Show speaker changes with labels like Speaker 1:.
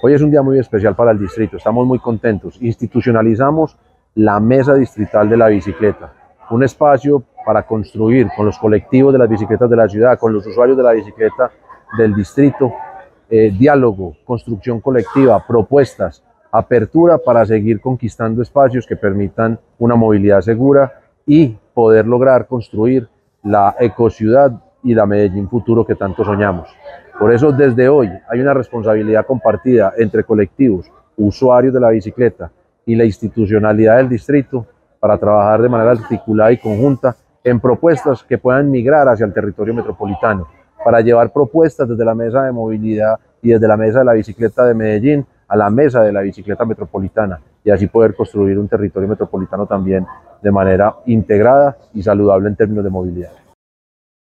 Speaker 1: Hoy es un día muy especial para el distrito, estamos muy contentos. Institucionalizamos la Mesa Distrital de la Bicicleta, un espacio para construir con los colectivos de las bicicletas de la ciudad, con los usuarios de la bicicleta del distrito, diálogo, construcción colectiva, propuestas, apertura para seguir conquistando espacios que permitan una movilidad segura y poder lograr construir la ecociudad y la Medellín futuro que tanto soñamos. Por eso desde hoy hay una responsabilidad compartida entre colectivos, usuarios de la bicicleta y la institucionalidad del distrito para trabajar de manera articulada y conjunta en propuestas que puedan migrar hacia el territorio metropolitano, para llevar propuestas desde la mesa de movilidad y desde la mesa de la bicicleta de Medellín a la mesa de la bicicleta metropolitana y así poder construir un territorio metropolitano también de manera integrada y saludable en términos de movilidad.